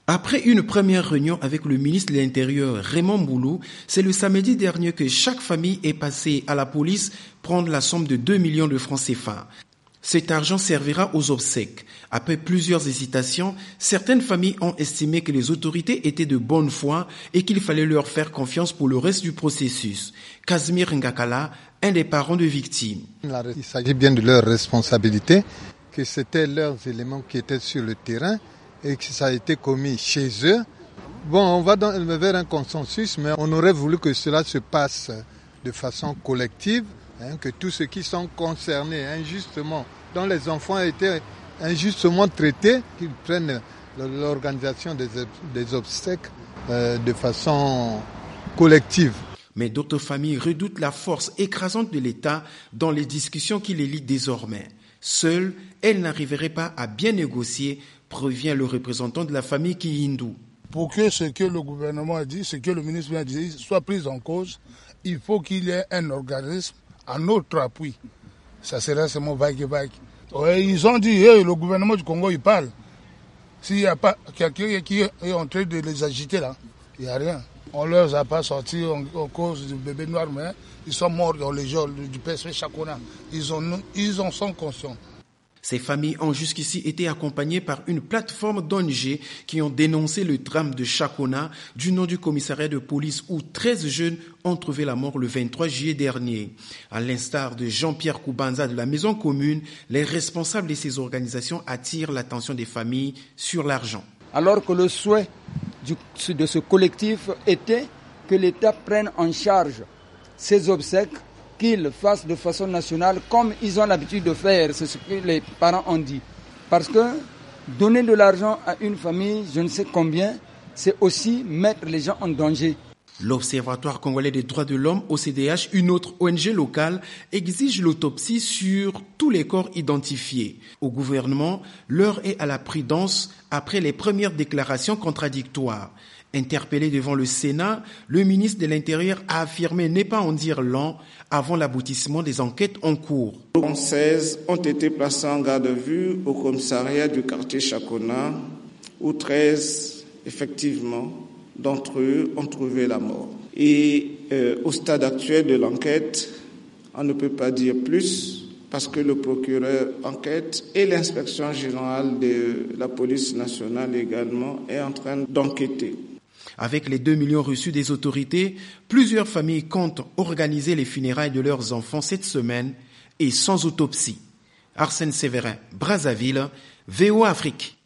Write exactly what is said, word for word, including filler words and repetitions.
Après une première réunion avec le ministre de l'Intérieur Raymond Boulou, c'est le samedi dernier que chaque famille est passée à la police prendre la somme de deux millions de francs C F A. Cet argent servira aux obsèques. Après plusieurs hésitations, certaines familles ont estimé que les autorités étaient de bonne foi et qu'il fallait leur faire confiance pour le reste du processus. Casimir Ngakala, un des parents de victimes. Il s'agit bien de leur responsabilité, que c'était leurs éléments qui étaient sur le terrain et que ça a été commis chez eux. Bon, on va dans, vers un consensus, mais on aurait voulu que cela se passe de façon collective, hein, que tous ceux qui sont concernés injustement, dont les enfants étaient injustement traités, qu'ils prennent l'organisation des, des obsèques euh, de façon collective. Mais d'autres familles redoutent la force écrasante de l'État dans les discussions qui les lient désormais. Seule, elle n'arriverait pas à bien négocier, provient le représentant de la famille Kihindou. Pour que ce que le gouvernement a dit, ce que le ministre a dit, soit pris en cause, il faut qu'il y ait un organisme à notre appui. Ça serait seulement vague et vague. Ouais, ils ont dit, hey, le gouvernement du Congo, il parle. S'il n'y a pas quelqu'un qui est en train de les agiter là, il n'y a rien. On ne leur a pas sorti en, en cause du bébé noir, mais ils sont morts dans les jours du P S V Chakona. Ils, ont, ils en sont conscients. Ces familles ont jusqu'ici été accompagnées par une plateforme d'O N G qui ont dénoncé le drame de Chakona du nom du commissariat de police où treize jeunes ont trouvé la mort le vingt-trois juillet dernier. À l'instar de Jean-Pierre Koubanza de la Maison Commune, les responsables de ces organisations attirent l'attention des familles sur l'argent. Alors que le souhait du, de ce collectif était que l'État prenne en charge ces obsèques, qu'ils fassent de façon nationale comme ils ont l'habitude de faire, c'est ce que les parents ont dit. Parce que donner de l'argent à une famille, je ne sais combien, c'est aussi mettre les gens en danger. L'Observatoire congolais des droits de l'homme, O C D H, une autre O N G locale, exige l'autopsie sur tous les corps identifiés. Au gouvernement, l'heure est à la prudence après les premières déclarations contradictoires. Interpellé devant le Sénat, le ministre de l'Intérieur a affirmé ne pas en dire long avant l'aboutissement des enquêtes en cours. seize ont été placés en garde à vue au commissariat du quartier Chakona, où treize, effectivement, d'entre eux ont trouvé la mort. Et euh, au stade actuel de l'enquête, on ne peut pas dire plus parce que le procureur enquête et l'inspection générale de la police nationale également est en train d'enquêter. Avec les deux millions reçus des autorités, plusieurs familles comptent organiser les funérailles de leurs enfants cette semaine et sans autopsie. Arsène Séverin, Brazzaville, V O Afrique.